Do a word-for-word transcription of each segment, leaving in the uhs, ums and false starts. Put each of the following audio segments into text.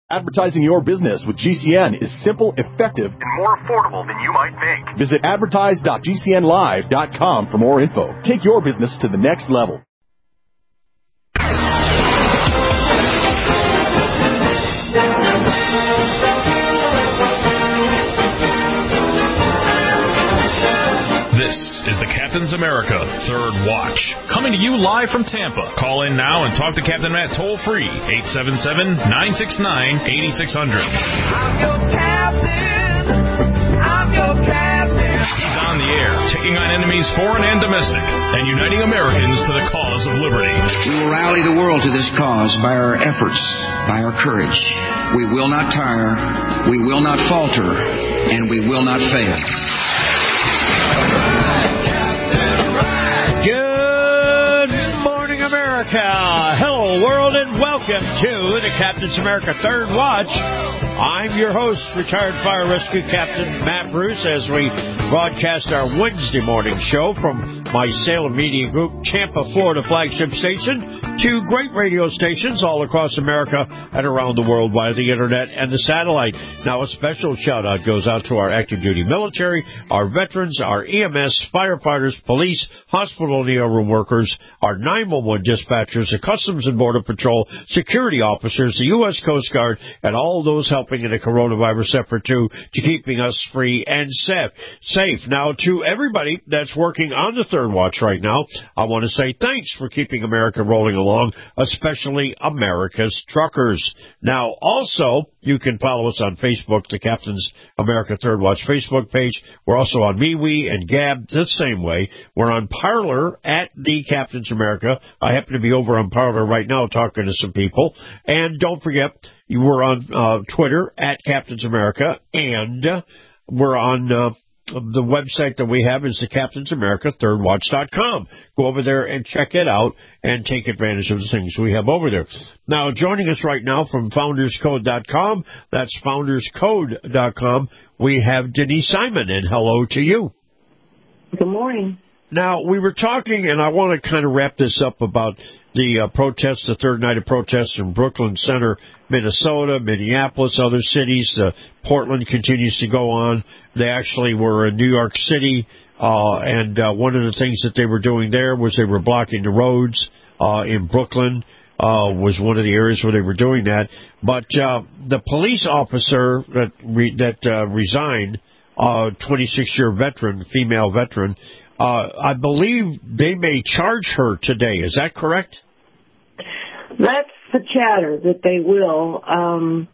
Advertising your business with G C N is simple, effective, and more affordable than you might think. Visit advertise dot g c n live dot com for more info. Take your business to the next level. This is the Captain's America Third Watch, coming to you live from Tampa. Call in now and talk to Captain Matt toll-free, eight seven seven, nine six nine, eight six zero zero. I'm your captain. I'm your captain. He's on the air, taking on enemies foreign and domestic, and uniting Americans to the cause of liberty. We will rally the world to this cause by our efforts, by our courage. We will not tire, we will not falter, and we will not fail. Good morning, America. Hello, world, and welcome to the Captain's America Third Watch. I'm your host, retired fire rescue captain Matt Bruce, as we broadcast our Wednesday morning show from my Salem Media Group, Tampa, Florida flagship station, to great radio stations all across America and around the world via the internet and the satellite. Now, a special shout-out goes out to our active duty military, our veterans, our E M S, firefighters, police, hospital and E R room workers, our nine one one dispatchers, the Customs and Border Patrol, security officers, the U S Coast Guard, and all those helping in the coronavirus effort, too, to keeping us free and safe. Safe. Now, to everybody that's working on the Third Watch right now, I want to say thanks for keeping America rolling along, especially America's truckers. Now, also, you can follow us on Facebook, the Captain's America Third Watch Facebook page. We're also on MeWe and Gab the same way. We're on Parler at the Captain's America. I happen to be over on Parler right now talking to some people. And don't forget, we're on uh, Twitter at Captain's America, and uh, we're on uh, the website that we have is the Captain's America Third Watch dot com. Go over there and check it out and take advantage of the things we have over there. Now, joining us right now from Founders Code dot com, that's Founders Code dot com, we have Denise Simon, and hello to you. Good morning. Now, we were talking, and I want to kind of wrap this up about the uh, protests, the third night of protests in Brooklyn Center, Minnesota, Minneapolis, other cities. Uh, Portland continues to go on. They actually were in New York City, uh, and uh, one of the things that they were doing there was they were blocking the roads uh, in Brooklyn. Uh, was one of the areas where they were doing that. But uh, the police officer that re- that uh, resigned, uh, twenty-six-year veteran, female veteran, Uh, I believe they may charge her today. Is that correct? That's the chatter that they will. Um,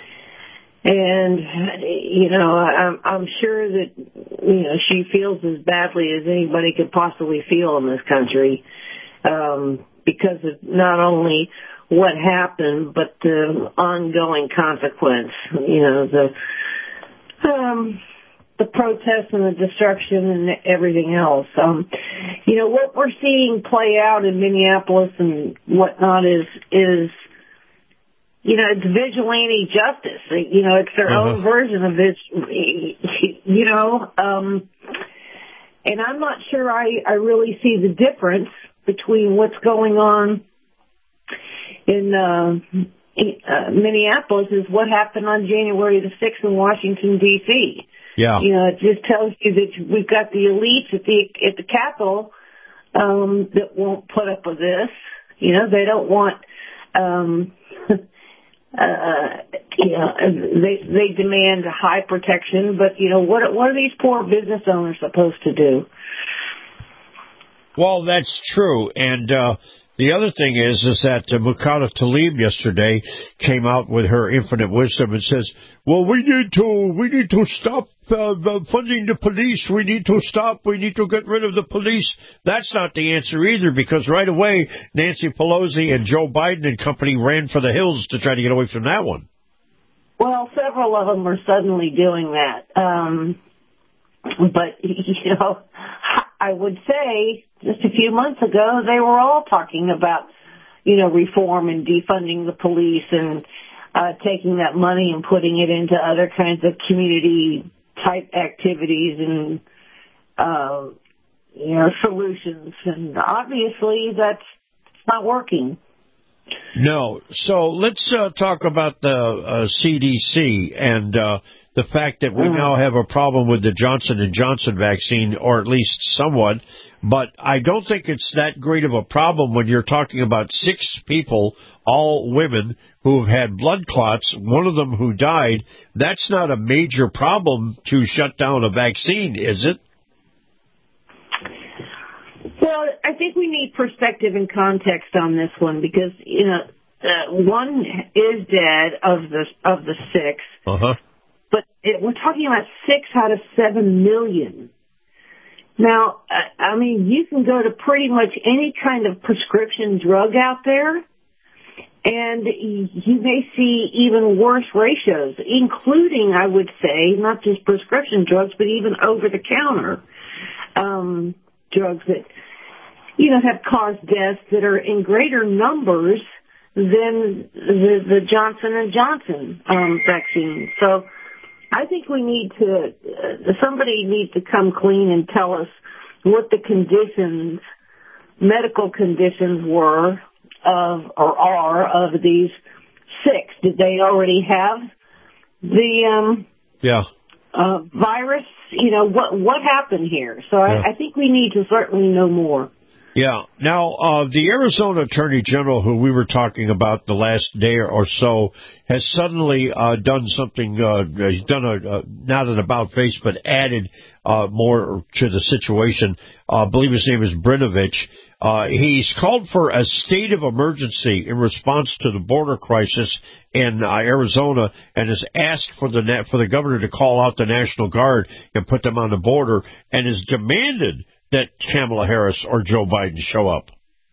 and, you know, I'm, I'm sure that, you know, she feels as badly as anybody could possibly feel in this country, um, because of not only what happened, but the ongoing consequence, you know, the, um, the protests and the destruction and everything else. Um, you know, what we're seeing play out in Minneapolis and whatnot is, is, you know, it's vigilante justice. You know, it's their uh-huh. own version of it, you know, um, and I'm not sure I, I really see the difference between what's going on in, uh, uh, Minneapolis is what happened on January the sixth in Washington, D C Yeah. You know, it just tells you that we've got the elites at the at the Capitol um, that won't put up with this. You know, they don't want. Um, uh, you know, they they demand high protection, but you know, what what are these poor business owners supposed to do? Well, that's true, and uh, the other thing is, is that uh, Mukhtar Tlaib yesterday came out with her infinite wisdom and says, "Well, we need to, we need to stop uh, funding the police. We need to stop. We need to get rid of the police." That's not the answer either, because right away Nancy Pelosi and Joe Biden and company ran for the hills to try to get away from that one. Well, several of them are suddenly doing that, um, but you know, I would say just a few months ago, they were all talking about, you know, reform and defunding the police and uh, taking that money and putting it into other kinds of community-type activities and, uh, you know, solutions. And obviously that's not working. No. So let's uh, talk about the uh, C D C and uh, the fact that we mm-hmm. now have a problem with the Johnson and Johnson vaccine, or at least somewhat. But I don't think it's that great of a problem when you're talking about six people, all women, who have had blood clots, one of them who died. That's not a major problem to shut down a vaccine, is it? Well, I think we need perspective and context on this one because, you know, uh, one is dead of the of the six, uh-huh. but it, we're talking about six out of seven million. Now, uh, I mean, you can go to pretty much any kind of prescription drug out there, and you may see even worse ratios, including, I would say, not just prescription drugs, but even over-the-counter um, drugs that, you know, have caused deaths that are in greater numbers than the, the Johnson and Johnson um, vaccine. So I think we need to, uh, somebody needs to come clean and tell us what the conditions, medical conditions were of, or are of these six. Did they already have the, um, yeah. uh, virus? You know, what, what happened here? So yeah. I, I think we need to certainly know more. Yeah. Now, uh, the Arizona Attorney General, who we were talking about the last day or so, has suddenly uh, done something. Uh, he's done a uh, not an about face, but added uh, more to the situation. Uh, I believe his name is Brinovich. Uh, he's called for a state of emergency in response to the border crisis in uh, Arizona, and has asked for the for the governor to call out the National Guard and put them on the border, and has demanded that Kamala Harris or Joe Biden show up.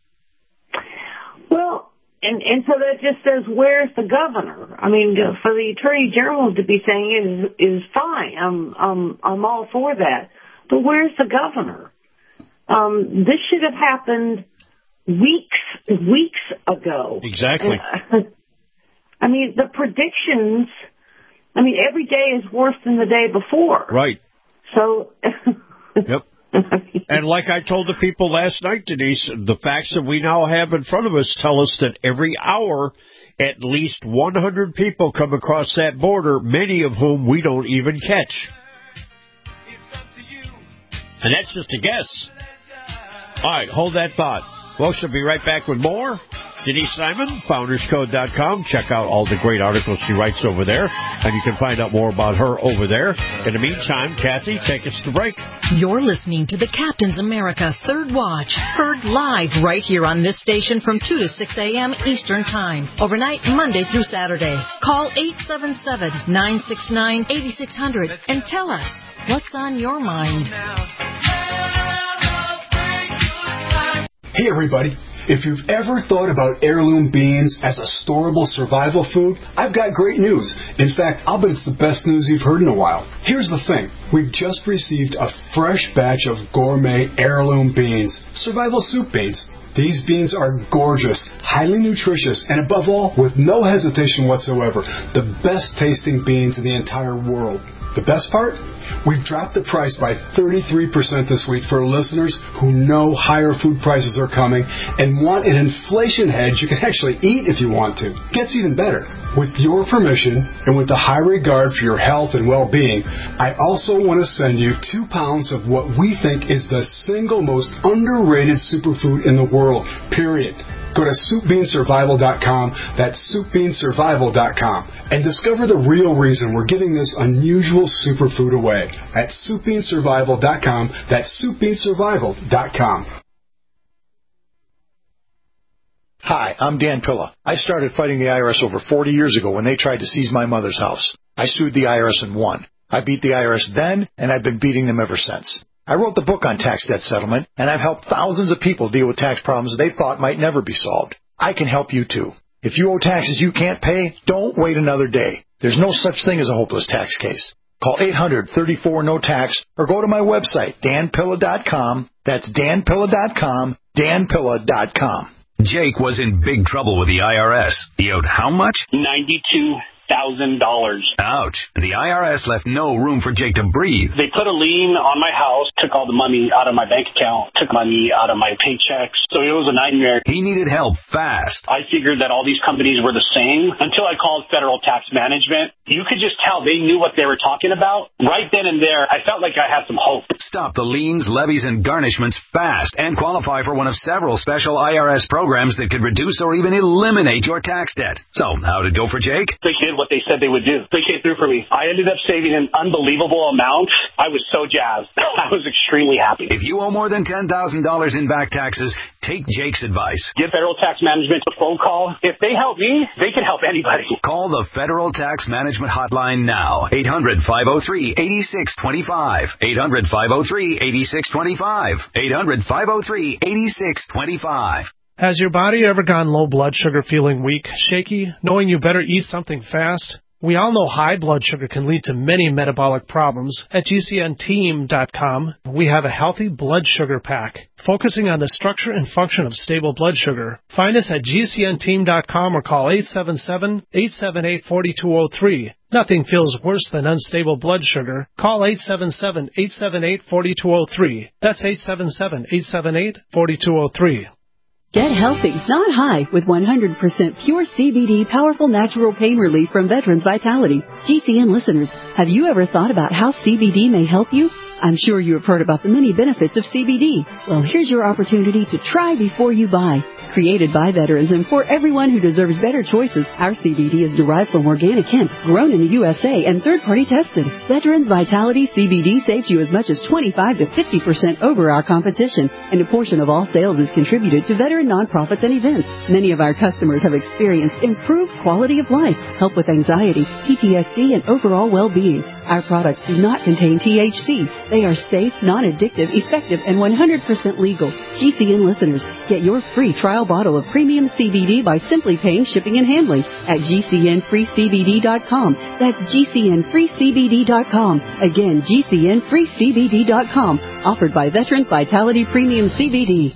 Well, and, and so that just says, where's the governor? I mean, for the Attorney General to be saying is is fine. I'm I'm I'm all for that. But where's the governor? Um, this should have happened weeks weeks ago. Exactly. I mean, the predictions. I mean, every day is worse than the day before. Right. So. Yep. And like I told the people last night, Denise, the facts that we now have in front of us tell us that every hour, at least one hundred people come across that border, many of whom we don't even catch. And that's just a guess. All right, hold that thought. Well, she'll be right back with more. Denise Simon, founders code dot com. Check out all the great articles she writes over there, and you can find out more about her over there. In the meantime, Kathy, take us to break. You're listening to the Captain's America Third Watch, heard live right here on this station from two to six a.m. Eastern Time, overnight Monday through Saturday. Call eight seven seven, nine six nine, eight six zero zero and tell us what's on your mind. Hey, everybody. If you've ever thought about heirloom beans as a storable survival food, I've got great news. In fact, I'll bet it's the best news you've heard in a while. Here's the thing. We've just received a fresh batch of gourmet heirloom beans, survival soup beans. These beans are gorgeous, highly nutritious, and above all, with no hesitation whatsoever, the best tasting beans in the entire world. The best part? We've dropped the price by thirty-three percent this week for listeners who know higher food prices are coming and want an inflation hedge you can actually eat if you want to. Gets even better. With your permission and with the high regard for your health and well-being, I also want to send you two pounds of what we think is the single most underrated superfood in the world, period. Go to soup bean survival dot com, that's soup bean survival dot com, and discover the real reason we're giving this unusual superfood away at soup bean survival dot com, that's soup bean survival dot com. Hi, I'm Dan Pilla. I started fighting the I R S over forty years ago when they tried to seize my mother's house. I sued the I R S and won. I beat the I R S then, and I've been beating them ever since. I wrote the book on tax debt settlement, and I've helped thousands of people deal with tax problems they thought might never be solved. I can help you, too. If you owe taxes you can't pay, don't wait another day. There's no such thing as a hopeless tax case. Call eight hundred, thirty-four, no tax or go to my website, dan pilla dot com. That's dan pilla dot com, dan pilla dot com. Jake was in big trouble with the I R S. He owed how much? ninety-two thousand dollars. Ouch. The I R S left no room for Jake to breathe. They put a lien on my house, took all the money out of my bank account, took money out of my paychecks. So it was a nightmare. He needed help fast. I figured that all these companies were the same until I called Federal Tax Management. You could just tell they knew what they were talking about. Right then and there, I felt like I had some hope. Stop the liens, levies, and garnishments fast and qualify for one of several special I R S programs that could reduce or even eliminate your tax debt. So, how did it go for Jake? They did what they said they would do. They came through for me. I ended up saving an unbelievable amount. I was so jazzed. I was extremely happy. If you owe more than ten thousand dollars in back taxes, take Jake's advice. Give Federal Tax Management a phone call. If they help me, they can help anybody. Call the Federal Tax Management Hotline now. eight hundred, five oh three, eight six two five. eight hundred, five oh three, eight six two five. eight hundred, five oh three, eight six two five. Has your body ever gone low blood sugar, feeling weak, shaky, knowing you better eat something fast? We all know high blood sugar can lead to many metabolic problems. At G C N team dot com, we have a healthy blood sugar pack, focusing on the structure and function of stable blood sugar. Find us at G C N team dot com or call eight seven seven, eight seven eight, four two zero three. Nothing feels worse than unstable blood sugar. Call eight seven seven, eight seven eight, four two zero three. That's eight seven seven, eight seven eight, four two zero three. Get healthy, not high, with one hundred percent pure C B D powerful natural pain relief from Veterans Vitality. G C N listeners, have you ever thought about how C B D may help you? I'm sure you have heard about the many benefits of C B D. Well, here's your opportunity to try before you buy. Created by veterans and for everyone who deserves better choices, our C B D is derived from organic hemp, grown in the U S A and third-party tested. Veterans Vitality C B D saves you as much as twenty-five to fifty percent over our competition, and a portion of all sales is contributed to veteran nonprofits and events. Many of our customers have experienced improved quality of life, help with anxiety, P T S D, and overall well-being. Our products do not contain T H C. They are safe, non-addictive, effective, and one hundred percent legal. G C N listeners, get your free trial bottle of premium C B D by simply paying shipping and handling at G C N free C B D dot com. That's G C N free C B D dot com. Again, G C N free C B D dot com. Offered by Veterans Vitality Premium C B D.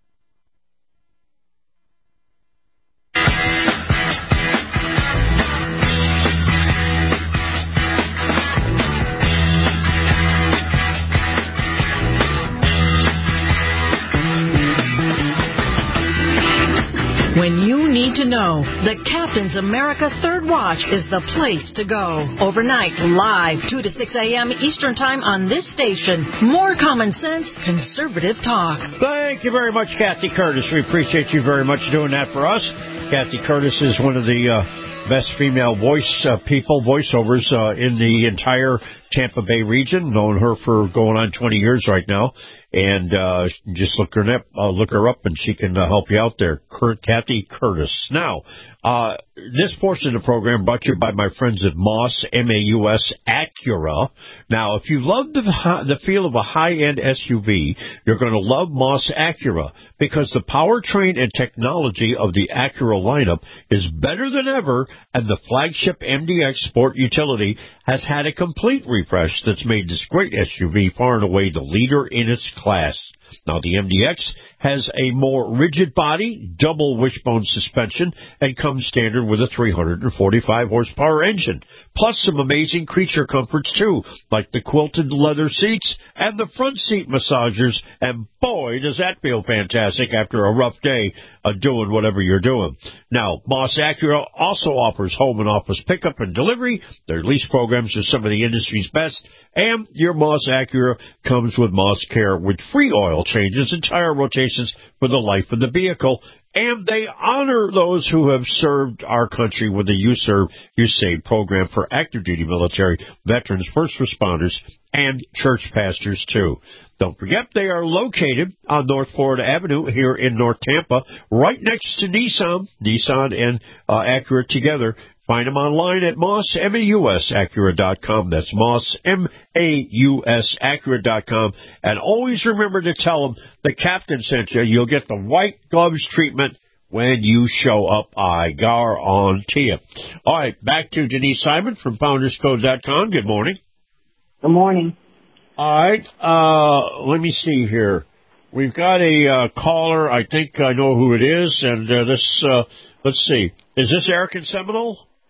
When you need to know, the Captain's America Third Watch is the place to go. Overnight, live, two to six a.m. Eastern Time on this station. More common sense, conservative talk. Thank you very much, Kathy Curtis. We appreciate you very much doing that for us. Kathy Curtis is one of the uh, best female voice uh, people, voiceovers uh, in the entire Tampa Bay region. Known her for going on twenty years right now. And uh just look her up, uh, look her up, and she can uh, help you out there. Kurt, Kathy Curtis. Now, uh this portion of the program brought to you by my friends at Moss, M A U S Acura. Now, if you love the the feel of a high-end S U V, you're going to love Moss Acura, because the powertrain and technology of the Acura lineup is better than ever, and the flagship M D X Sport Utility has had a complete refresh that's made this great S U V far and away the leader in its class. Now, the M D X has a more rigid body, double wishbone suspension, and comes standard with a three hundred forty-five horsepower engine. Plus some amazing creature comforts, too, like the quilted leather seats and the front seat massagers. And boy, does that feel fantastic after a rough day of doing whatever you're doing. Now, Moss Acura also offers home and office pickup and delivery. Their lease programs are some of the industry's best. And your Moss Acura comes with Moss Care with free oil changes and tire rotations for the life of the vehicle. And they honor those who have served our country with the You Serve, You Save program for active duty military, veterans, first responders, and church pastors, too. Don't forget, they are located on North Florida Avenue here in North Tampa, right next to Nissan, Nissan and uh, Acura together. Find them online at Moss, M A U S Acura dot com. That's Moss, M A U S Acura dot com. And always remember to tell them the captain sent you. You'll get the white gloves treatment when you show up. I guarantee you. All right, back to Denise Simon from Founders Code dot com. Good morning. Good morning. All right, uh, let me see here. We've got a uh, caller. I think I know who it is. And uh, this, uh, let's see. Is this Eric in Seminole?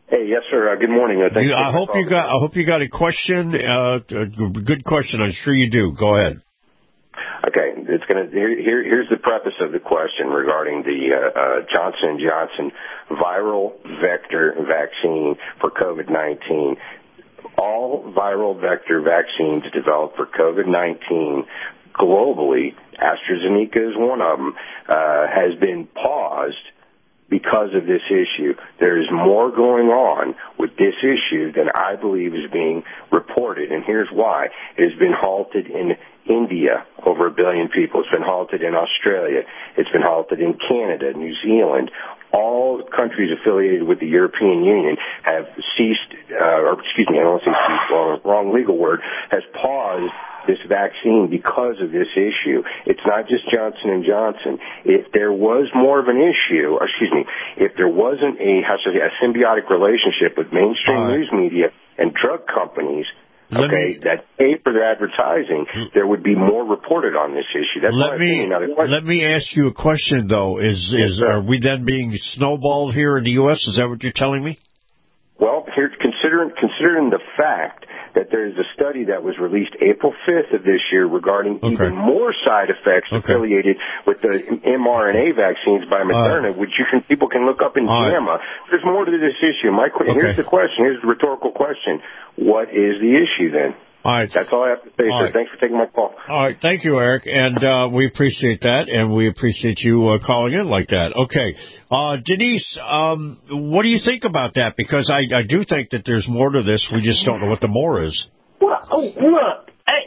Hey, yes, sir. Uh, good morning. Uh, thanks You, I hope you got. I hope you got a question. Uh, a good question. I'm sure you do. Go ahead. Okay, it's gonna. Here, here, here's the preface of the question regarding the uh, uh, Johnson and Johnson viral vector vaccine for COVID nineteen. All viral vector vaccines developed for COVID nineteen globally, AstraZeneca is one of them, uh, has been paused because of this issue. There is more going on with this issue than I believe is being reported, and here's why. It has been halted in India, over a billion people. It's been halted in Australia. It's been halted in Canada, New Zealand. All countries affiliated with the European Union have ceased, uh, or excuse me, I don't want to say ceased, wrong, wrong legal word, has paused this vaccine because of this issue. It's not just Johnson and Johnson. If there was more of an issue, or excuse me, if there wasn't a, how should I say, a symbiotic relationship with mainstream right. news media and drug companies, Let okay, me, that pay for their advertising, there would be more reported on this issue. That's let me let me ask you a question though. Is is yes, are we then being snowballed here in the U S? Is that what you're telling me? Well, here, considering considering the fact that there is a study that was released April fifth of this year regarding okay. even more side effects okay. affiliated with the mRNA vaccines by Moderna, uh, which you can people can look up in JAMA. Right. There's more to this issue. My okay. here's the question. Here's the rhetorical question. What is the issue then? All right. That's all I have to say, all sir. Right. Thanks for taking my call. All right. Thank you, Eric. And uh, we appreciate that, and we appreciate you uh, calling in like that. Okay. Uh, Denise, um, what do you think about that? Because I, I do think that there's more to this. We just don't know what the more is. Well, look, I,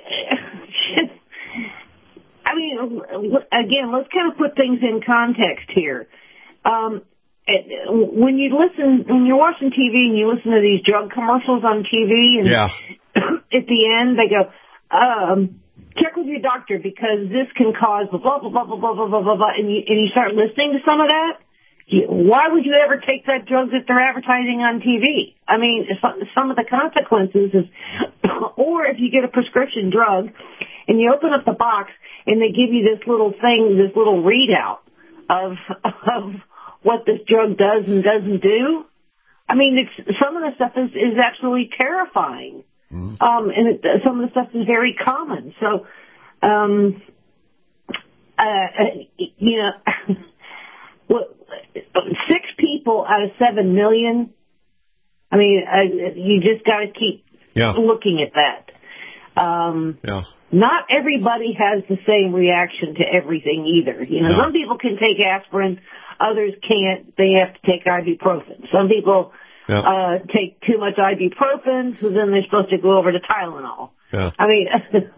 I mean, again, let's kind of put things in context here. Um, when you listen, when you're watching T V and you listen to these drug commercials on T V, and yeah. at the end they go, um, check with your doctor because this can cause blah, blah, blah, blah, blah, blah, blah, blah, blah, and you, and you start listening to some of that. You, why would you ever take that drug that they're advertising on T V? I mean, some of the consequences is, or if you get a prescription drug and you open up the box and they give you this little thing, this little readout of, of what this drug does and doesn't do. I mean, it's, some of the stuff is, is absolutely terrifying. Mm-hmm. Um, and it, some of the stuff is very common. So, um, uh, you know, what, six people out of seven million. I mean, uh, you just got to keep yeah. looking at that. Um, yeah. Not everybody has the same reaction to everything either. You know, no. Some people can take aspirin, others can't. They have to take ibuprofen. Some people yeah. uh, take too much ibuprofen, so then they're supposed to go over to Tylenol. Yeah. I mean,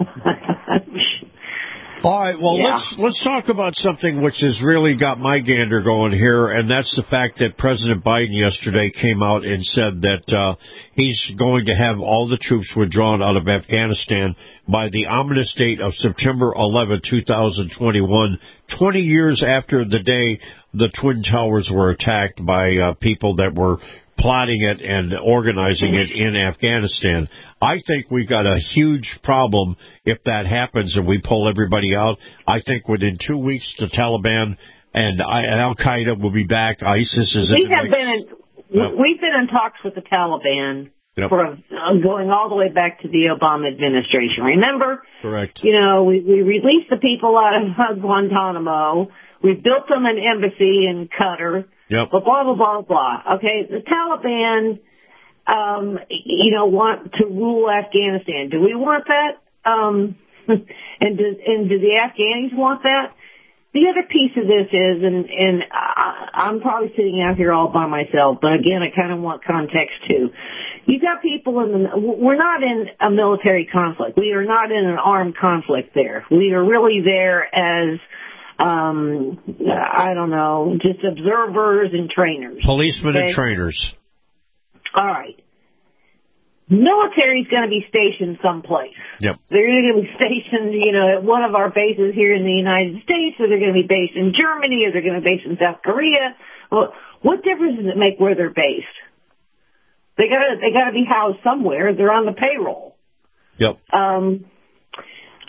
all right, well, yeah. let's let's talk about something which has really got my gander going here, and that's the fact that President Biden yesterday came out and said that uh, he's going to have all the troops withdrawn out of Afghanistan by the ominous date of September eleventh, twenty twenty-one, twenty years after the day the Twin Towers were attacked by uh, people that were plotting it and organizing it in Afghanistan. I think we've got a huge problem if that happens and we pull everybody out. I think within two weeks the Taliban and Al-Qaeda will be back. ISIS is we in have the been in, yep. We've been in talks with the Taliban yep. for uh, going all the way back to the Obama administration. Remember? Correct. You know, we, we released the people out of Guantanamo. We built them an embassy in Qatar. Yep. But blah, blah, blah, blah. Okay, the Taliban, um, you know, want to rule Afghanistan. Do we want that? Um, and, do, and do the Afghanis want that? The other piece of this is, and, and I, I'm probably sitting out here all by myself, but again, I kind of want context too. You got people in the, we're not in a military conflict. We are not in an armed conflict there. We are really there as, Um, I don't know, just observers and trainers. Policemen okay? and trainers. All right. Military's going to be stationed someplace. Yep. They're going to be stationed, you know, at one of our bases here in the United States, or they're going to be based in Germany, or they're going to be based in South Korea. Well, what difference does it make where they're based? They got to they got to be housed somewhere. They're on the payroll. Yep. Um.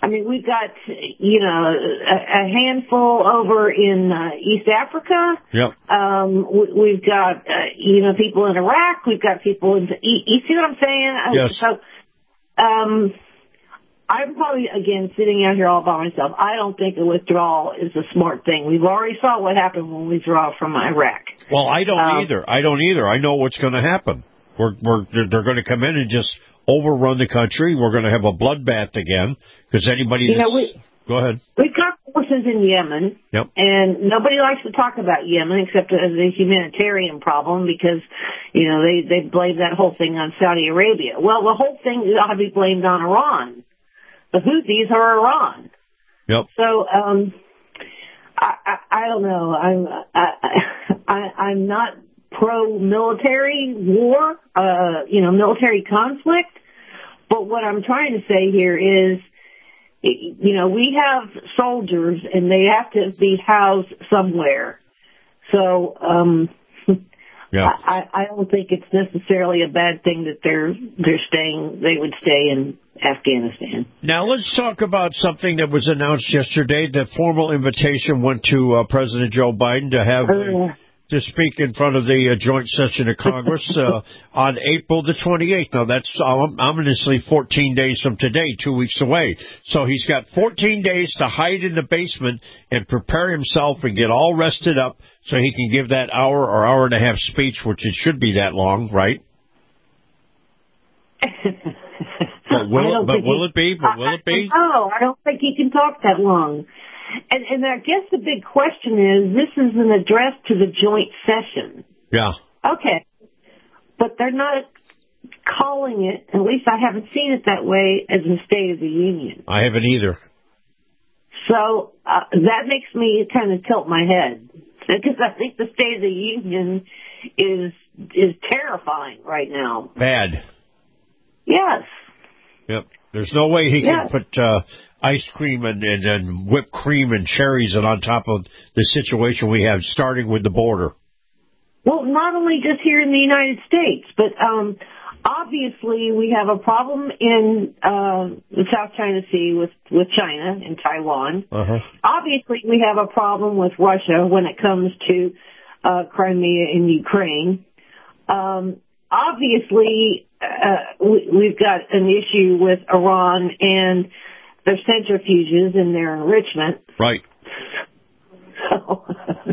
I mean, we've got, you know, a, a handful over in uh, East Africa. Yep. Um, we, we've got, uh, you know, people in Iraq. We've got people in, you, you see what I'm saying? Yes. So, um, I'm probably, again, sitting out here all by myself. I don't think a withdrawal is a smart thing. We've already saw what happened when we withdraw from Iraq. Well, I don't um, either. I don't either. I know what's going to happen. We're, we're, they're, they're going to come in and just overrun the country. We're going to have a bloodbath again because anybody you that's... know, we, Go ahead. We've got forces in Yemen, yep. and nobody likes to talk about Yemen except as a humanitarian problem because, you know, they, they blame that whole thing on Saudi Arabia. Well, the whole thing ought to be blamed on Iran. The Houthis are Iran. Yep. So, um, I, I, I don't know. I'm, I, I, I'm not pro-military war, uh, you know, military conflict. But what I'm trying to say here is, you know, we have soldiers and they have to be housed somewhere. So, um, yeah. I, I don't think it's necessarily a bad thing that they're, they're staying, they would stay in Afghanistan. Now let's talk about something that was announced yesterday. The formal invitation went to uh, President Joe Biden to have a, to speak in front of the uh, joint session of Congress uh, on April the twenty-eighth. Now, that's um, ominously fourteen days from today, two weeks away. So he's got fourteen days to hide in the basement and prepare himself and get all rested up so he can give that hour or hour and a half speech, which it should be that long, right? but will, it, but will he, it be? But will it be? No, I don't think he can talk that long. And, and I guess the big question is, this is an address to the joint session. Yeah. Okay. But they're not calling it, at least I haven't seen it that way, as a State of the Union. I haven't either. So uh, that makes me kind of tilt my head. Because I think the State of the Union is is terrifying right now. Bad. Yes. Yep. There's no way he yes. can put uh, ice cream and, and, and whipped cream and cherries and on top of the situation we have, starting with the border. Well, not only just here in the United States, but um, obviously we have a problem in uh, the South China Sea with, with China and Taiwan. Uh-huh. Obviously we have a problem with Russia when it comes to uh, Crimea and Ukraine. Um, obviously uh, we, we've got an issue with Iran and their centrifuges and their enrichment. Right. So,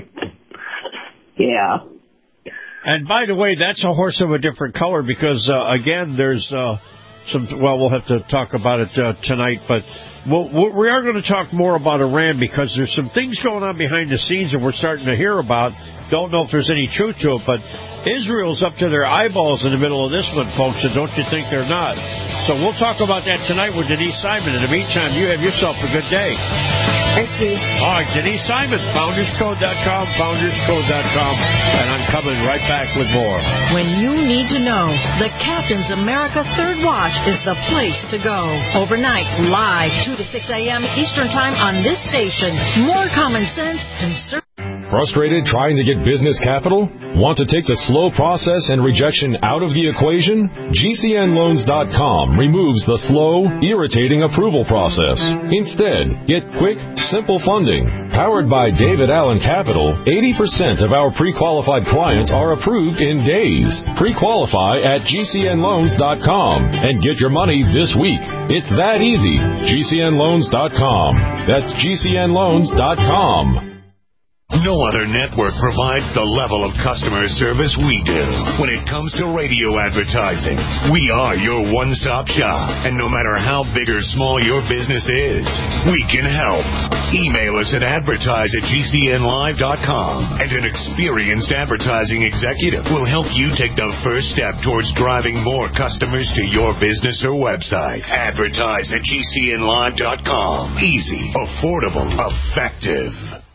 yeah. And by the way, that's a horse of a different color because, uh, again, there's uh, some, well, we'll have to talk about it uh, tonight, but we'll, we are going to talk more about Iran because there's some things going on behind the scenes that we're starting to hear about. Don't know if there's any truth to it, but Israel's up to their eyeballs in the middle of this one, folks, and don't you think they're not? So we'll talk about that tonight with Denise Simon. In the meantime, you have yourself a good day. Thank you. All right, Denise Simon, founders code dot com, founders code dot com, and I'm coming right back with more. When you need to know, the Captain's America Third Watch is the place to go. Overnight, live, two to six a.m. Eastern Time on this station. More common sense, conservative. Frustrated trying to get business capital? Want to take the slow process and rejection out of the equation? G C N loans dot com removes the slow, irritating approval process. Instead, get quick, simple funding. Powered by David Allen Capital, eighty percent of our pre-qualified clients are approved in days. Pre-qualify at G C N loans dot com and get your money this week. It's that easy. G C N loans dot com. That's G C N loans dot com. No other network provides the level of customer service we do. When it comes to radio advertising, we are your one-stop shop. And no matter how big or small your business is, we can help. Email us at advertise at G C N live dot com, and an experienced advertising executive will help you take the first step towards driving more customers to your business or website. Advertise at G C N live dot com. Easy, affordable, effective.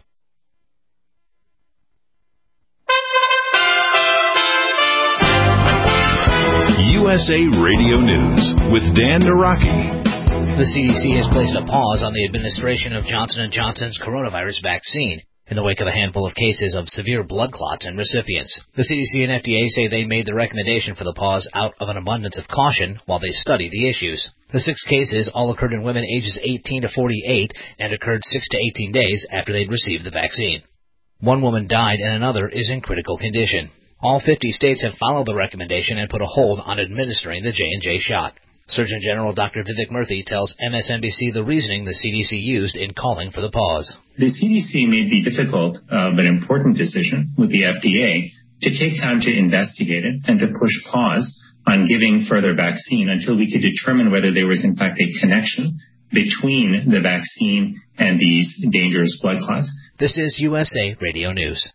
U S A Radio News with Dan Naraki. The C D C has placed a pause on the administration of Johnson and Johnson's coronavirus vaccine. in the wake of a handful of cases of severe blood clots in recipients. The C D C and F D A say they made the recommendation for the pause out of an abundance of caution while they study the issues. The six cases all occurred in women ages eighteen to forty-eight and occurred six to eighteen days after they'd received the vaccine. One woman died and another is in critical condition. All fifty states have followed the recommendation and put a hold on administering the J and J shot. Surgeon General Doctor Vivek Murthy tells M S N B C the reasoning the C D C used in calling for the pause. The C D C made the difficult uh, but important decision with the F D A to take time to investigate it and to push pause on giving further vaccine until we could determine whether there was in fact a connection between the vaccine and these dangerous blood clots. This is U S A Radio News.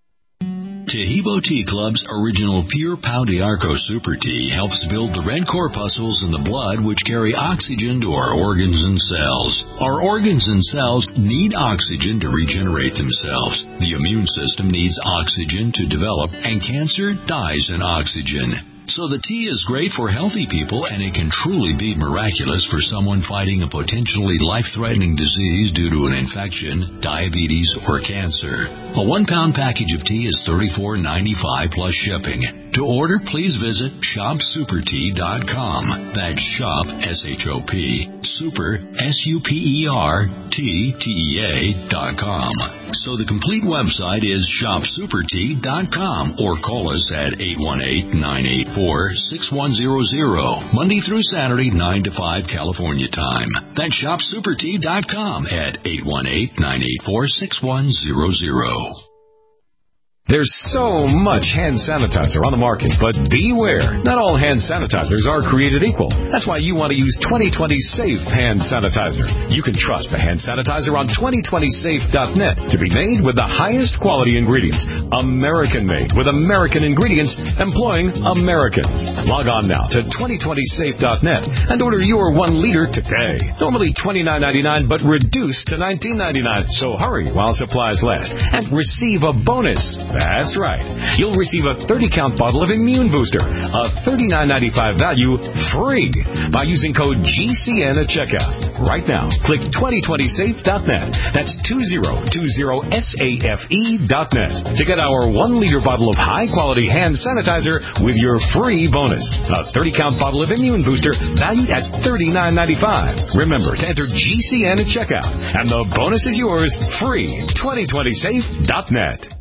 Tahibo Tea Club's original Pure Pau d'Arco Super Tea helps build the red corpuscles in the blood which carry oxygen to our organs and cells. Our organs and cells need oxygen to regenerate themselves. The immune system needs oxygen to develop, and cancer dies in oxygen. So the tea is great for healthy people, and it can truly be miraculous for someone fighting a potentially life-threatening disease due to an infection, diabetes, or cancer. A one-pound package of tea is thirty-four ninety-five plus shipping. To order, please visit shop super tea dot com. That's shop, S H O P, super, S U P E R, T, T E A dot com. So the complete website is shop super tea dot com, or call us at eight one eight, nine eight four, six one zero zero, Monday through Saturday, nine to five California time. That's shop super tea dot com at eight one eight, nine eight four, six one zero zero. There's so much hand sanitizer on the market, but beware. Not all hand sanitizers are created equal. That's why you want to use twenty twenty Safe Hand Sanitizer. You can trust the hand sanitizer on twenty twenty safe dot net to be made with the highest quality ingredients. American-made with American ingredients, employing Americans. Log on now to twenty twenty safe dot net and order your one liter today. Normally twenty-nine ninety-nine, but reduced to nineteen ninety-nine. So hurry while supplies last and receive a bonus. That's right. You'll receive a thirty count bottle of Immune Booster, a thirty-nine ninety-five value, free by using code G C N at checkout. Right now, click twenty twenty safe dot net. That's twenty twenty safe dot net to get our one liter bottle of high-quality hand sanitizer with your free bonus. A thirty count bottle of Immune Booster valued at thirty-nine ninety-five. Remember to enter G C N at checkout, and the bonus is yours free. twenty twenty safe dot net.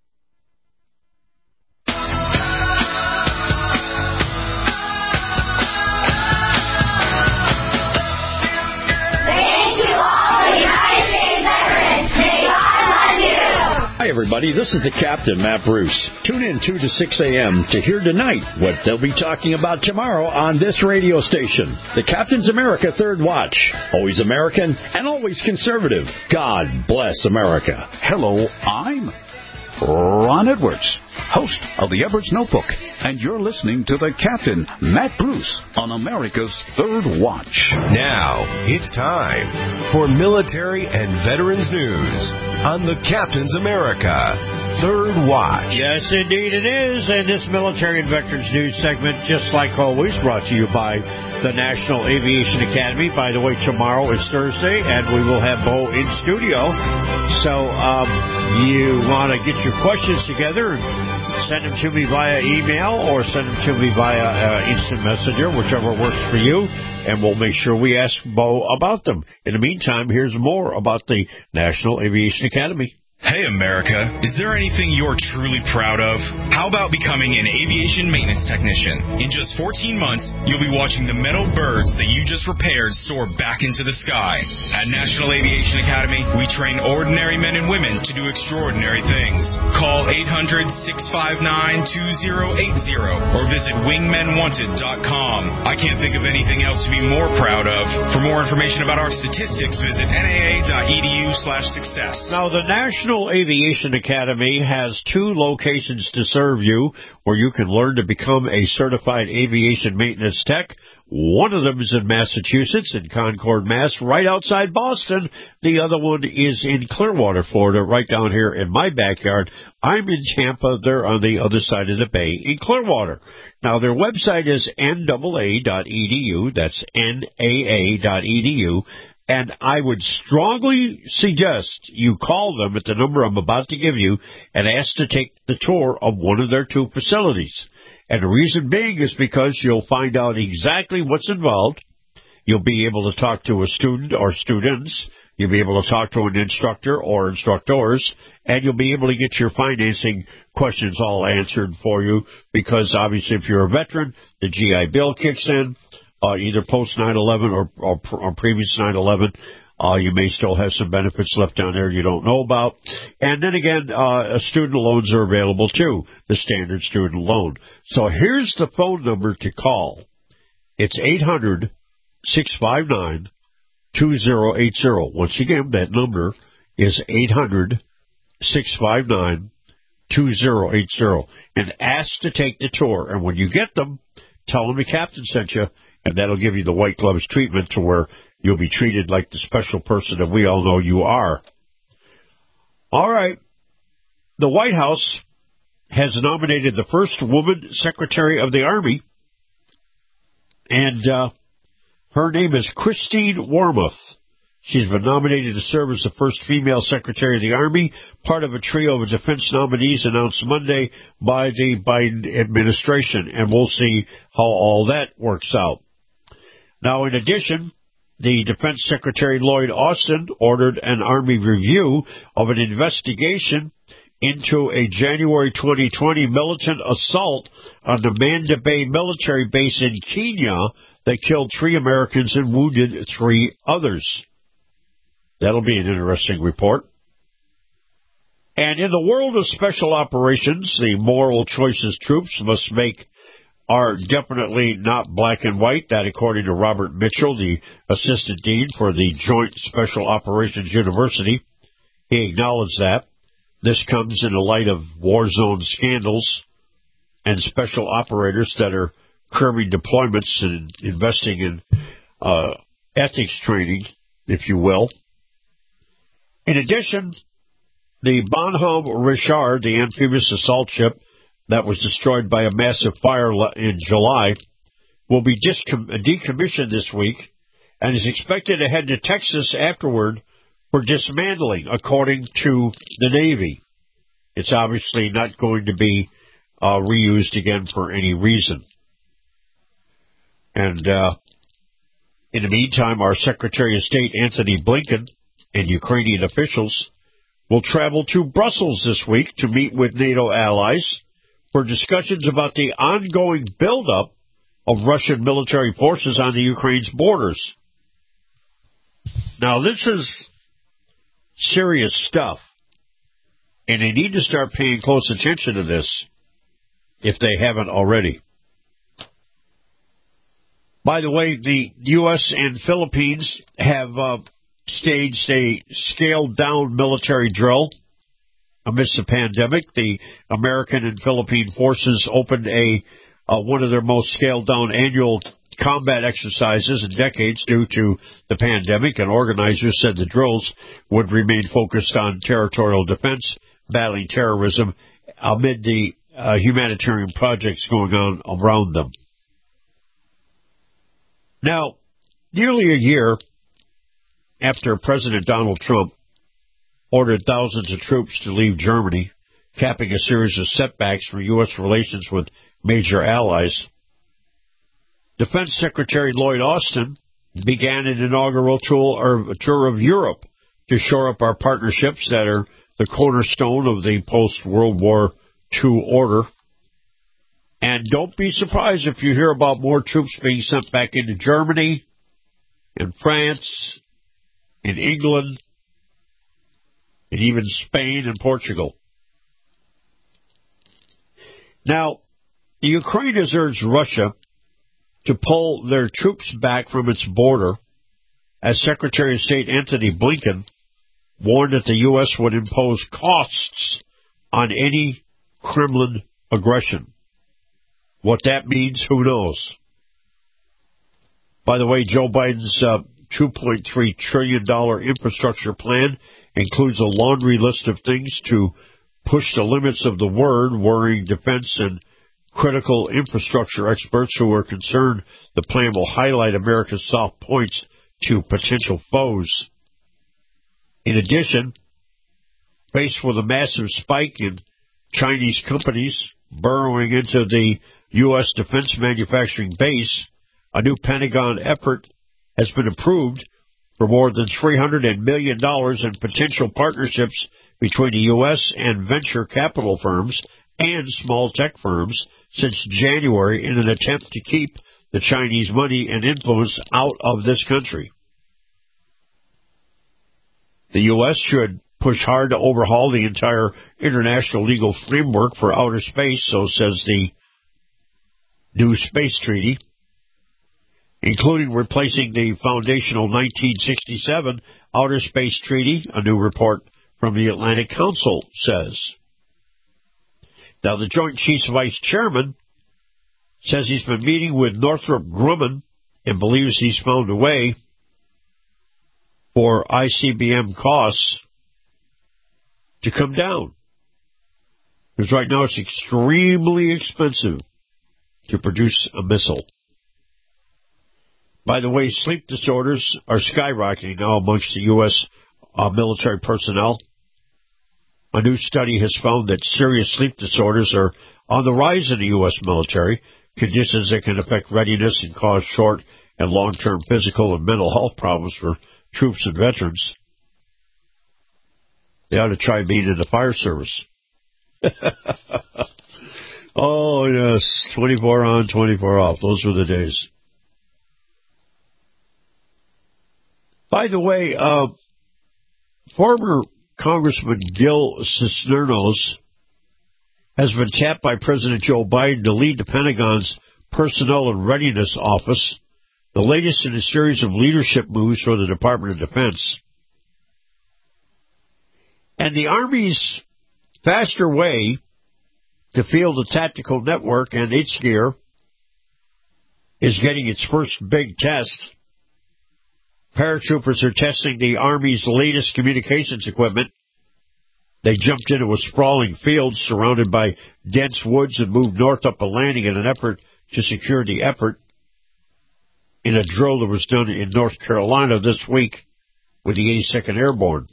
Hi, everybody. This is the Captain, Matt Bruce. Tune in two to six a.m. to hear tonight what they'll be talking about tomorrow on this radio station. The Captain's America Third Watch. Always American and always conservative. God bless America. Hello, I'm Ron Edwards, host of the Edwards Notebook, and you're listening to the Captain, Matt Bruce, on America's Third Watch. Now, it's time for military and veterans news on the Captain's America Third Watch. Yes, indeed it is, and this military and veterans news segment, just like always, brought to you by the National Aviation Academy. By the way, tomorrow is Thursday, and we will have Bo in studio. So um, you want to get your questions together, send them to me via email or send them to me via uh, instant messenger, whichever works for you, and we'll make sure we ask Bo about them. In the meantime, here's more about the National Aviation Academy. Hey, America, is there anything you're truly proud of? How about becoming an aviation maintenance technician? In just fourteen months, you'll be watching the metal birds that you just repaired soar back into the sky. At National Aviation Academy, we train ordinary men and women to do extraordinary things. Call eight hundred, six five nine, two zero eight zero or visit wingmen wanted dot com. I can't think of anything else to be more proud of. For more information about our statistics, visit N A A dot E D U slash success. Now, the National Aviation Academy has two locations to serve you where you can learn to become a certified aviation maintenance tech. One of them is in Massachusetts, in Concord, Mass, right outside Boston. The other one is in Clearwater, Florida, right down here in my backyard. I'm in Tampa. They're on the other side of the bay in Clearwater. Now, their website is N A A dot E D U. That's N A A dot E D U. And I would strongly suggest you call them at the number I'm about to give you and ask to take the tour of one of their two facilities. And the reason being is because you'll find out exactly what's involved. You'll be able to talk to a student or students. You'll be able to talk to an instructor or instructors. And you'll be able to get your financing questions all answered for you because, obviously, if you're a veteran, the G I Bill kicks in. Uh, either post nine eleven or, or, or previous nine eleven. Uh, you may still have some benefits left down there you don't know about. And then again, uh, student loans are available too, the standard student loan. So here's the phone number to call. It's eight hundred, six five nine, two zero eight zero. Once again, that number is eight hundred, six five nine, two zero eight zero. And ask to take the tour. And when you get them, tell them the captain sent you. And that'll give you the white gloves treatment to where you'll be treated like the special person that we all know you are. All right. The White House has nominated the first woman Secretary of the Army, and uh, her name is Christine Wormuth. She's been nominated to serve as the first female Secretary of the Army, part of a trio of defense nominees announced Monday by the Biden administration, and we'll see how all that works out. Now, in addition, the Defense Secretary Lloyd Austin ordered an Army review of an investigation into a January twenty twenty militant assault on the Manda Bay military base in Kenya that killed three Americans and wounded three others. That'll be an interesting report. And in the world of special operations, the moral choices troops must make are definitely not black and white. That, according to Robert Mitchell, the assistant dean for the Joint Special Operations University. He acknowledged that. This comes in the light of war zone scandals and special operators that are curbing deployments and investing in uh, ethics training, if you will. In addition, the Bonhomme Richard, the amphibious assault ship that was destroyed by a massive fire in July, will be decommissioned this week and is expected to head to Texas afterward for dismantling, according to the Navy. It's obviously not going to be uh, reused again for any reason. And uh, in the meantime, our Secretary of State, Antony Blinken, and Ukrainian officials will travel to Brussels this week to meet with NATO allies for discussions about the ongoing buildup of Russian military forces on the Ukraine's borders. Now, this is serious stuff, and they need to start paying close attention to this if they haven't already. By the way, the U S and Philippines have uh, staged a scaled-down military drill amidst the pandemic. The American and Philippine forces opened a uh, one of their most scaled-down annual combat exercises in decades due to the pandemic, and organizers said the drills would remain focused on territorial defense, battling terrorism, amid the uh, humanitarian projects going on around them. Now, nearly a year after President Donald Trump ordered thousands of troops to leave Germany, capping a series of setbacks for U S relations with major allies, Defense Secretary Lloyd Austin began an inaugural tour of Europe to shore up our partnerships that are the cornerstone of the post-World War Two order. And don't be surprised if you hear about more troops being sent back into Germany, and France, in England, and even Spain and Portugal. Now, the Ukraine has urged Russia to pull their troops back from its border, as Secretary of State Antony Blinken warned that the U S would impose costs on any Kremlin aggression. What that means, who knows? By the way, Joe Biden's uh, two point three trillion dollars infrastructure plan includes a laundry list of things to push the limits of the word, worrying defense and critical infrastructure experts who are concerned the plan will highlight America's soft points to potential foes. In addition, faced with a massive spike in Chinese companies burrowing into the U S defense manufacturing base, a new Pentagon effort has been approved for more than three hundred million dollars in potential partnerships between the U S and venture capital firms and small tech firms since January in an attempt to keep the Chinese money and influence out of this country. The U S should push hard to overhaul the entire international legal framework for outer space, so says the new space treaty, including replacing the foundational nineteen sixty-seven Outer Space Treaty, a new report from the Atlantic Council says. Now, the Joint Chiefs Vice Chairman says he's been meeting with Northrop Grumman and believes he's found a way for I C B M costs to come down. Because right now it's extremely expensive to produce a missile. By the way, sleep disorders are skyrocketing now amongst the U S uh, military personnel. A new study has found that serious sleep disorders are on the rise in the U S military, conditions that can affect readiness and cause short and long-term physical and mental health problems for troops and veterans. They ought to try being in the fire service. Oh, yes, twenty-four on, twenty-four off. Those were the days. By the way, uh, former Congressman Gil Cisneros has been tapped by President Joe Biden to lead the Pentagon's Personnel and Readiness Office, the latest in a series of leadership moves for the Department of Defense. And the Army's faster way to field a tactical network and its gear is getting its first big test. Paratroopers are testing the Army's latest communications equipment. They jumped into a sprawling field surrounded by dense woods and moved north up a landing in an effort to secure the effort in a drill that was done in North Carolina this week with the eighty-second Airborne.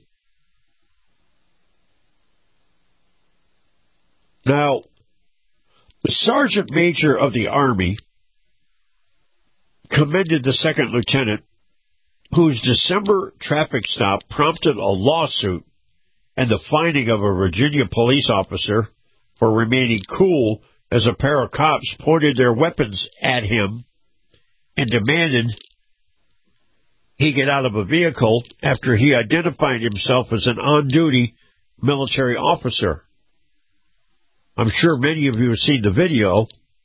Now, the Sergeant Major of the Army commended the second lieutenant whose December traffic stop prompted a lawsuit and the finding of a Virginia police officer for remaining cool as a pair of cops pointed their weapons at him and demanded he get out of a vehicle after he identified himself as an on-duty military officer. I'm sure many of you have seen the video,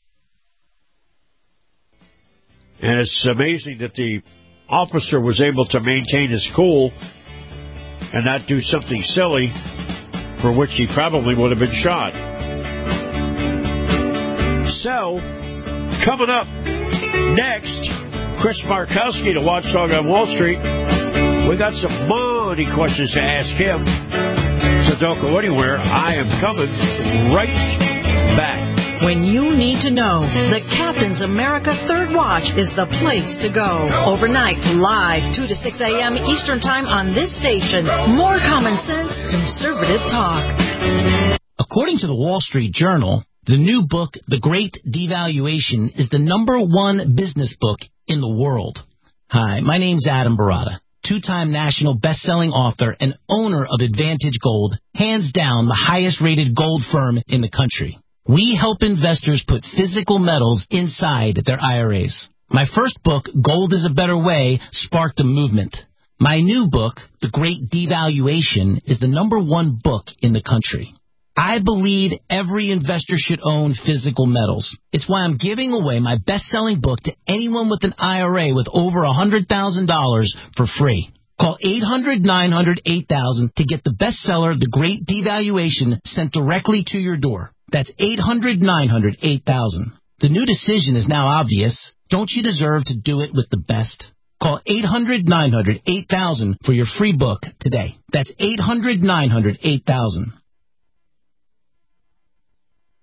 and it's amazing that the officer was able to maintain his cool and not do something silly for which he probably would have been shot. So, coming up next, Chris Markowski, the watchdog on Wall Street. We got some money questions to ask him. So don't go anywhere. I am coming right back. When you need to know, the Captain's America Third Watch is the place to go. Overnight, live, two to six a.m. Eastern Time on this station. More common sense, conservative talk. According to the Wall Street Journal, the new book, The Great Devaluation, is the number one business book in the world. Hi, my name's Adam Barata, two-time national best-selling author and owner of Advantage Gold, hands down the highest-rated gold firm in the country. We help investors put physical metals inside their I R As. My first book, Gold is a Better Way, sparked a movement. My new book, The Great Devaluation, is the number one book in the country. I believe every investor should own physical metals. It's why I'm giving away my best-selling book to anyone with an I R A with over one hundred thousand dollars for free. Call eight hundred, nine hundred, eight thousand to get the bestseller, The Great Devaluation, sent directly to your door. That's eight hundred, nine hundred, eight thousand. The new decision is now obvious. Don't you deserve to do it with the best? Call eight hundred, nine hundred, eight thousand for your free book today. That's eight hundred, nine hundred, eight thousand.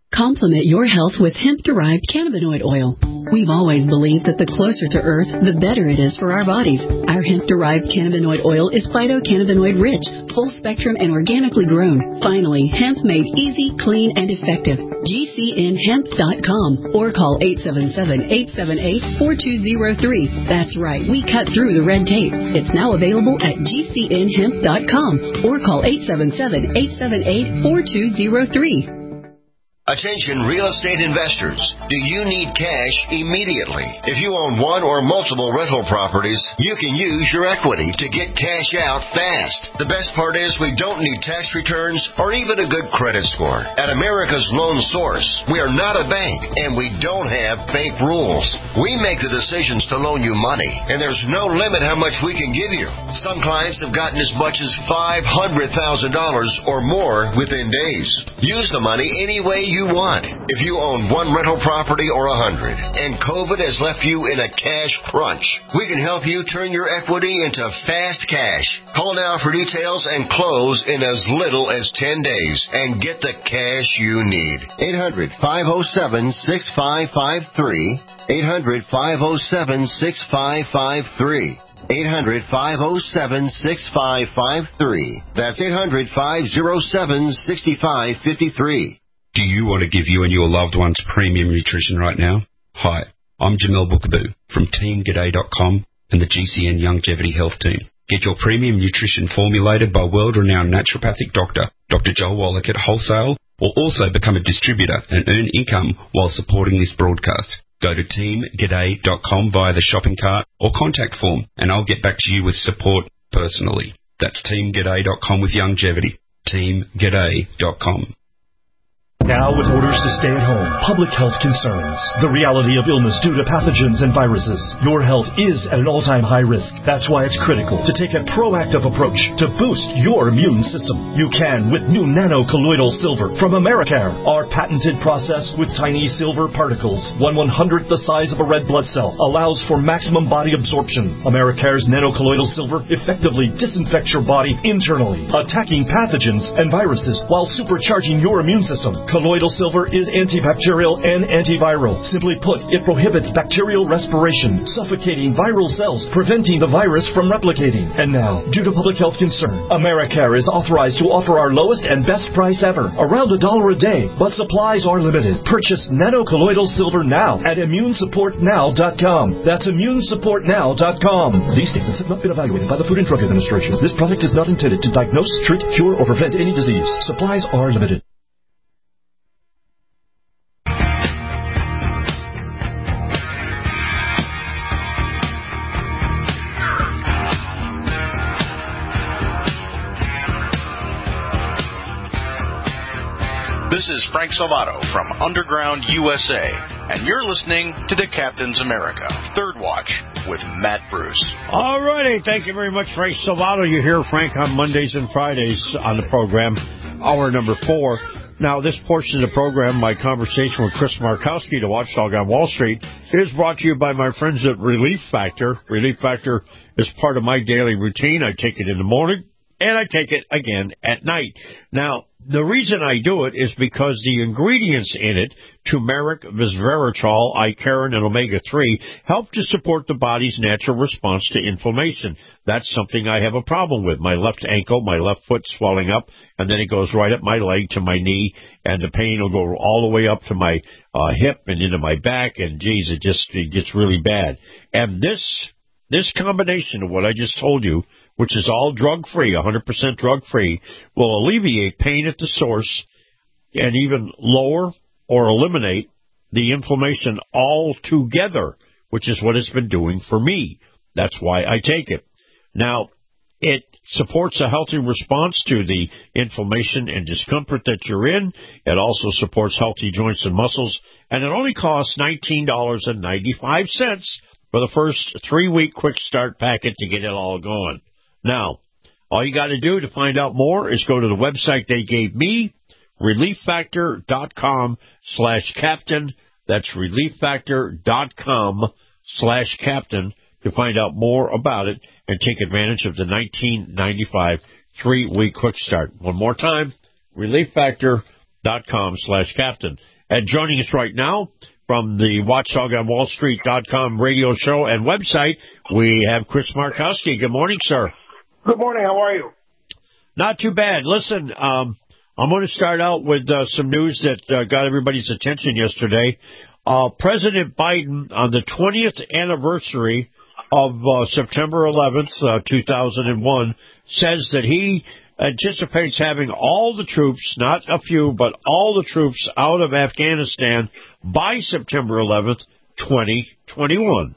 Complement your health with hemp-derived cannabinoid oil. We've always believed that the closer to Earth, the better it is for our bodies. Our hemp-derived cannabinoid oil is phytocannabinoid-rich, full-spectrum, and organically grown. Finally, hemp made easy, clean, and effective. G C N hemp dot com or call eight seven seven, eight seven eight, four two zero three. That's right, we cut through the red tape. It's now available at G C N hemp dot com or call eight seven seven, eight seven eight, four two zero three. Attention real estate investors. Do you need cash immediately? If you own one or multiple rental properties, you can use your equity to get cash out fast. The best part is we don't need tax returns or even a good credit score. At America's Loan Source, we are not a bank and we don't have bank rules. We make the decisions to loan you money and there's no limit how much we can give you. Some clients have gotten as much as five hundred thousand dollars or more within days. Use the money any way you want. If you own one rental property or a hundred and COVID has left you in a cash crunch, we can help you turn your equity into fast cash. Call now for details and close in as little as ten days and get the cash you need. eight hundred, five oh seven, six five five three. eight hundred, five oh seven, six five five three. eight hundred, five oh seven, six five five three. That's eight hundred, five oh seven, six five five three. Do you want to give you and your loved ones premium nutrition right now? Hi, I'm Jamel Bookaboo from Team G'day dot com and the G C N Longevity Health Team. Get your premium nutrition formulated by world-renowned naturopathic doctor, Doctor Joel Wallach at Wholesale, or also become a distributor and earn income while supporting this broadcast. Go to Team G'day dot com via the shopping cart or contact form, and I'll get back to you with support personally. That's Team G'day dot com with Longevity. Team G'day dot com. Now with orders to stay at home, public health concerns, the reality of illness due to pathogens and viruses, your health is at an all-time high risk. That's why it's critical to take a proactive approach to boost your immune system. You can with new nano-colloidal silver from Americare, our patented process with tiny silver particles, one one-hundredth the size of a red blood cell, allows for maximum body absorption. Americare's nano-colloidal silver effectively disinfects your body internally, attacking pathogens and viruses while supercharging your immune system. Colloidal silver is antibacterial and antiviral. Simply put, it prohibits bacterial respiration, suffocating viral cells, preventing the virus from replicating. And now, due to public health concern, Americare is authorized to offer our lowest and best price ever, around a dollar a day, but supplies are limited. Purchase nano-colloidal silver now at immune support now dot com. That's immune support now dot com. These statements have not been evaluated by the Food and Drug Administration. This product is not intended to diagnose, treat, cure, or prevent any disease. Supplies are limited. This is Frank Salvato from Underground U S A, and you're listening to the Captain's America Third Watch with Matt Bruce. All righty. Thank you very much, Frank Salvato. You hear Frank on Mondays and Fridays on the program, hour number four. Now, this portion of the program, my conversation with Chris Markowski, the watchdog on Wall Street, is brought to you by my friends at Relief Factor. Relief Factor is part of my daily routine. I take it in the morning, and I take it again at night. Now, the reason I do it is because the ingredients in it, turmeric, resveratrol, icarin, and omega three, help to support the body's natural response to inflammation. That's something I have a problem with. My left ankle, my left foot swelling up, and then it goes right up my leg to my knee, and the pain will go all the way up to my uh, hip and into my back, and geez, it just it gets really bad. And this this combination of what I just told you, which is all drug-free, one hundred percent drug-free, will alleviate pain at the source and even lower or eliminate the inflammation altogether, which is what it's been doing for me. That's why I take it. Now, it supports a healthy response to the inflammation and discomfort that you're in. It also supports healthy joints and muscles, and it only costs nineteen dollars and ninety-five cents for the first three-week quick start packet to get it all going. Now, all you got to do to find out more is go to the website they gave me, relief factor dot com slash captain. That's relief factor dot com slash captain to find out more about it and take advantage of the nineteen ninety-five three-week quick start. One more time, relief factor dot com slash captain. And joining us right now from the Watchdog on Wall Street dot com radio show and website, we have Chris Markowski. Good morning, sir. Good morning. How are you? Not too bad. Listen, um, I'm going to start out with uh, some news that uh, got everybody's attention yesterday. Uh, President Biden, on the twentieth anniversary of uh, September eleventh, uh, two thousand one, says that he anticipates having all the troops, not a few, but all the troops out of Afghanistan by September eleventh, twenty twenty-one.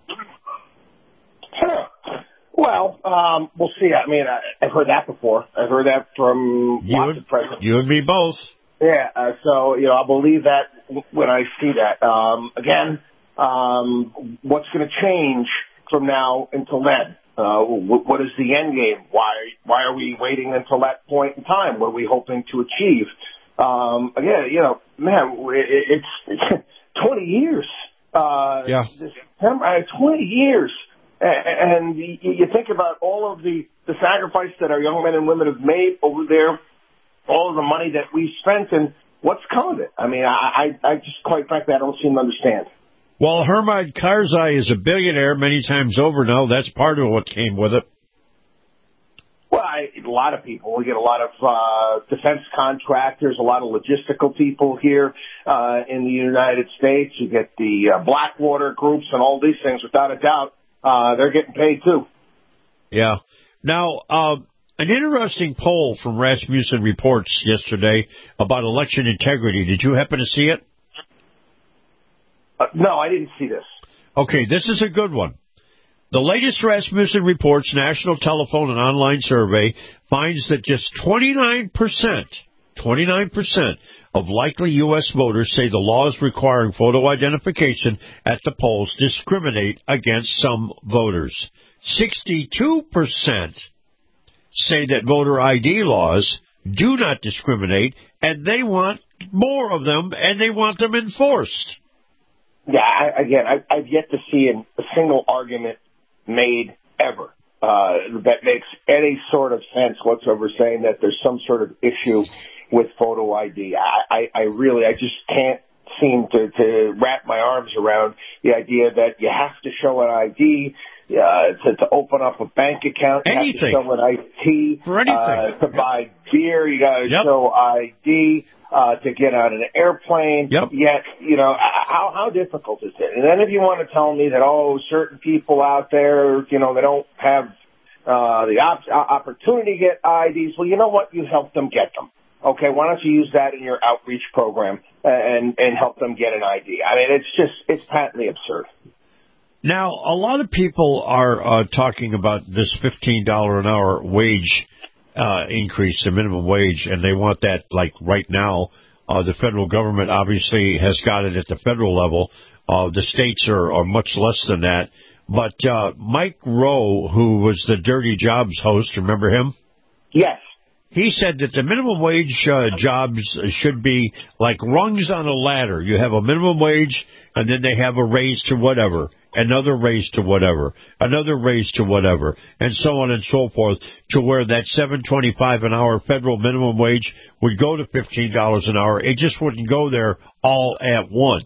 Huh. Well, um, we'll see. I mean, I, I've heard that before. I've heard that from you lots and, of presidents. You and me both. Yeah, uh, so, you know, I'll believe that when I see that. Um, again, um, what's going to change from now until then? Uh, what is the end game? Why why are we waiting until that point in time? What are we hoping to achieve? Um, again, you know, man, it's, it's twenty years. Uh, yeah. September, twenty years. And you think about all of the, the sacrifice that our young men and women have made over there, all of the money that we spent, and what's come of it? I mean, I, I, I just, quite frankly, I don't seem to understand. Well, Hamid Karzai is a billionaire many times over now. That's part of what came with it. Well, I, a lot of people. We get a lot of uh, defense contractors, a lot of logistical people here uh, in the United States. You get the uh, Blackwater groups and all these things. Without a doubt, uh, they're getting paid too. Yeah. Now, uh, an interesting poll from Rasmussen Reports yesterday about election integrity. Did you happen to see it? Uh, no, I didn't see this. Okay, this is a good one. The latest Rasmussen Reports National Telephone and Online Survey finds that just twenty-nine percent, twenty-nine percent of likely U S voters say the laws requiring photo identification at the polls discriminate against some voters. sixty-two percent say that voter I D laws do not discriminate, and they want more of them, and they want them enforced. Yeah, I, again, I, I've yet to see an, a single argument made ever uh, that makes any sort of sense whatsoever, saying that there's some sort of issue with photo I D. I, I, I really, I just can't seem to, to wrap my arms around the idea that you have to show an I D uh, to, to open up a bank account. You anything. have to show an I D For anything. Uh, to buy beer. You got to yep. show I D. Uh, to get on an airplane, yep. Yet, you know, how how difficult is it? And then if you want to tell me that, oh, certain people out there, you know, they don't have uh, the op- opportunity to get I Ds, well, you know what? You help them get them. Okay, why don't you use that in your outreach program and, and help them get an I D? I mean, it's just, it's patently absurd. Now, a lot of people are uh, talking about this fifteen dollars an hour wage Uh, increase the minimum wage, and they want that like right now. Uh, the federal government obviously has got it at the federal level. Uh, the states are, are much less than that. But uh, Mike Rowe, who was the Dirty Jobs host, remember him? Yes. He said that the minimum wage uh, jobs should be like rungs on a ladder. You have a minimum wage, and then they have a raise to whatever. Another raise to whatever, another raise to whatever, and so on and so forth, to where that seven twenty-five an hour federal minimum wage would go to fifteen dollars an hour. It just wouldn't go there all at once.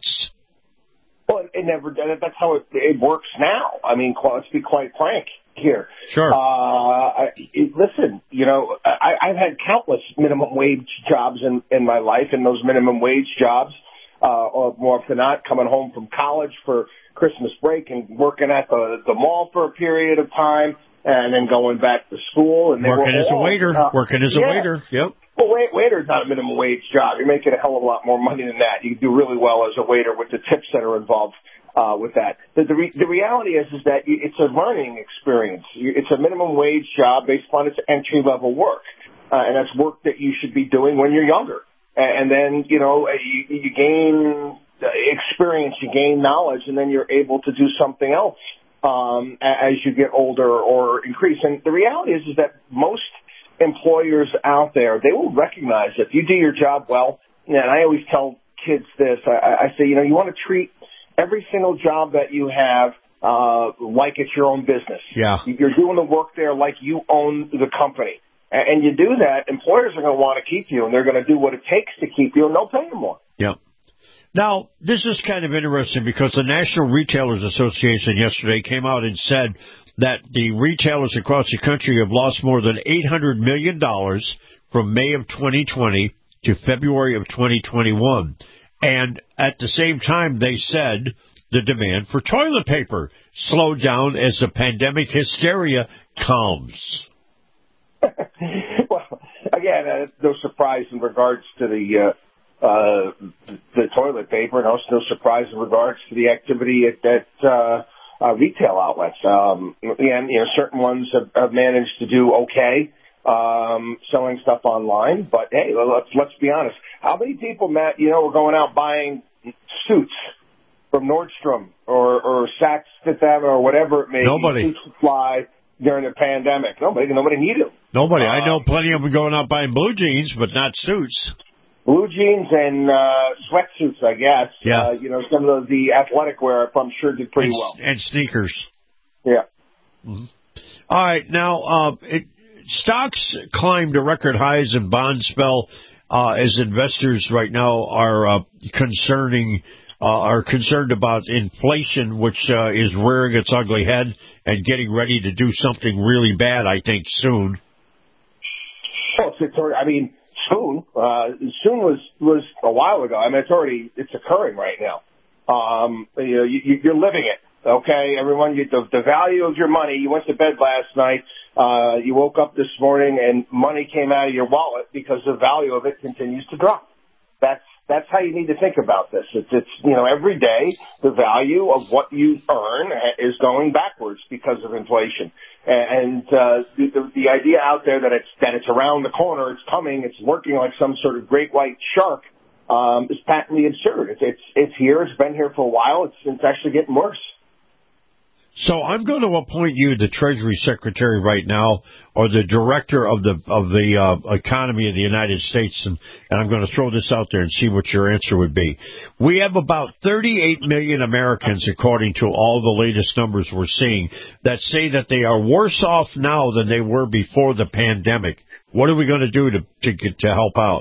Well, it never. That's how it, it works now. I mean, let's be quite frank here. Sure. Uh, I, it, listen, you know, I, I've had countless minimum wage jobs in, in my life, and those minimum wage jobs, uh, or more often than not, coming home from college for Christmas break and working at the, the mall for a period of time, and then going back to school. And they working were as all, a waiter, uh, working as yeah. a waiter. Yep. Well, wait, waiter's not a minimum wage job. You're making a hell of a lot more money than that. You do really well as a waiter with the tips that are involved uh, with that. The, the, re- the reality is, is that it's a learning experience. It's a minimum wage job based upon its entry level work, uh, and that's work that you should be doing when you're younger. And, and then, you know, you, you gain experience, you gain knowledge, and then you're able to do something else um, as you get older or increase. And the reality is, is that most employers out there, they will recognize if you do your job well. And I always tell kids this. I, I say, you know, you want to treat every single job that you have uh, like it's your own business. Yeah. You're doing the work there like you own the company. And you do that, employers are going to want to keep you, and they're going to do what it takes to keep you, and they'll pay you more. Yep. Now, this is kind of interesting because the National Retailers Association yesterday came out and said that the retailers across the country have lost more than eight hundred million dollars from May of twenty twenty to February of twenty twenty-one. And at the same time, they said the demand for toilet paper slowed down as the pandemic hysteria calms. Well, again, uh, no surprise in regards to the uh, uh, the toilet paper, and also no surprise in regards to the activity at, at uh, uh, retail outlets. Um, and you know, certain ones have, have managed to do okay, um, selling stuff online. But hey, let's let's be honest. How many people, Matt, you know, were going out buying suits from Nordstrom or or Saks Fifth Avenue or whatever it may be? Nobody. Suit supply during the pandemic. Nobody. Nobody needed them. Nobody. Uh, I know plenty of them going out buying blue jeans, but not suits. Blue jeans and uh, sweatsuits, I guess. Yeah. Uh, you know, some of the, the athletic wear, I'm sure, did pretty and, well. And sneakers. Yeah. Mm-hmm. All right. Now, uh, it, stocks climbed to record highs and bonds fell uh, as investors right now are uh, concerning uh, are concerned about inflation, which uh, is rearing its ugly head and getting ready to do something really bad, I think, soon. Well, it's, it's, I mean, soon. Uh, soon was, was a while ago. I mean, it's already, it's occurring right now. Um, you know, you, you're living it, okay? Everyone, you, the, the value of your money, you went to bed last night, uh, you woke up this morning and money came out of your wallet because the value of it continues to drop. That's, that's how you need to think about this. It's, it's, you know, every day the value of what you earn is going backwards because of inflation. And uh, the, the, the idea out there that it's that it's around the corner, it's coming, it's working like some sort of great white shark um, is patently absurd. It's, it's it's here, it's been here for a while, it's it's actually getting worse. So I'm going to appoint you the Treasury Secretary right now, or the Director of the of the uh, Economy of the United States, and, and I'm going to throw this out there and see what your answer would be. We have about thirty-eight million Americans, according to all the latest numbers we're seeing, that say that they are worse off now than they were before the pandemic. What are we going to do to to get to help out?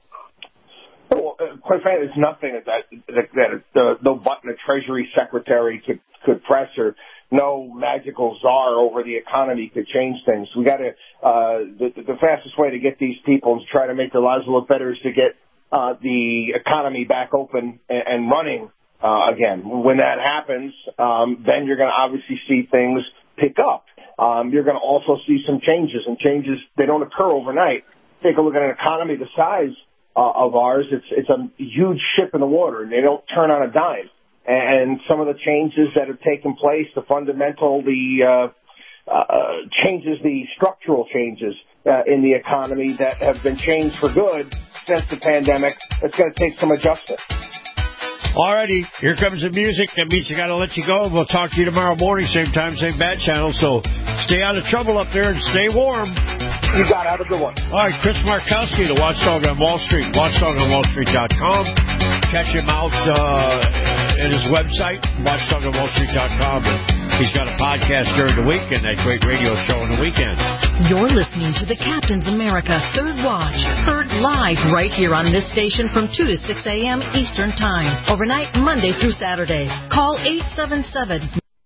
Well, uh, quite frankly, there's nothing that that, that, that uh, no button a Treasury Secretary could could press, or no magical czar over the economy could change things. We got to, uh, the, the fastest way to get these people and to try to make their lives look better is to get, uh, the economy back open and, and running, uh, again. When that happens, um, then you're going to obviously see things pick up. Um, you're going to also see some changes, and changes, they don't occur overnight. Take a look at an economy the size, uh, of ours. It's, it's a huge ship in the water, and they don't turn on a dime. And some of the changes that have taken place, the fundamental, the uh, uh, changes, the structural changes uh, in the economy that have been changed for good since the pandemic, it's going to take some adjustment. Alrighty, here comes the music. That means I got to let you go. We'll talk to you tomorrow morning, same time, same bad channel. So stay out of trouble up there and stay warm. You got out of the one. All right, Chris Markowski, the Watchdog on Wall Street, watchdog on wall street dot com. Catch him out uh, at his website, watchdog on wall street dot com. He's got a podcast during the week and that great radio show on the weekend. You're listening to the Captain's America Third Watch, heard live right here on this station from two to six a.m. Eastern Time, overnight Monday through Saturday. Call eight seven seven.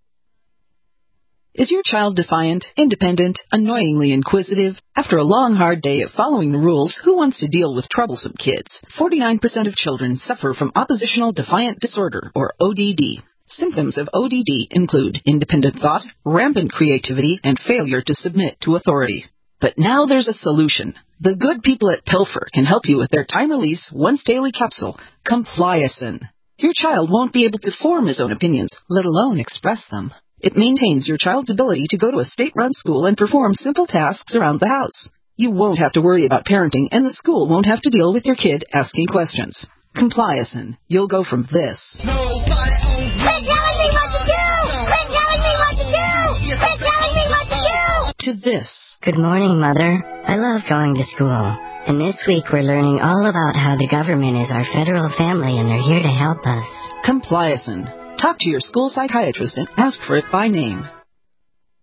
Is your child defiant, independent, annoyingly inquisitive? After a long, hard day of following the rules, who wants to deal with troublesome kids? forty-nine percent of children suffer from oppositional defiant disorder, or O D D. Symptoms of O D D include independent thought, rampant creativity, and failure to submit to authority. But now there's a solution. The good people at Pilfer can help you with their time-release, once-daily capsule, Compliacin. Your child won't be able to form his own opinions, let alone express them. It maintains your child's ability to go to a state-run school and perform simple tasks around the house. You won't have to worry about parenting, and the school won't have to deal with your kid asking questions. Compliacin. You'll go from this. Quit telling me what to do! Quit telling me what to do! Quit telling me what to do! To this. Good morning, Mother. I love going to school. And this week we're learning all about how the government is our federal family and they're here to help us. Compliacin. Talk to your school psychiatrist and ask for it by name.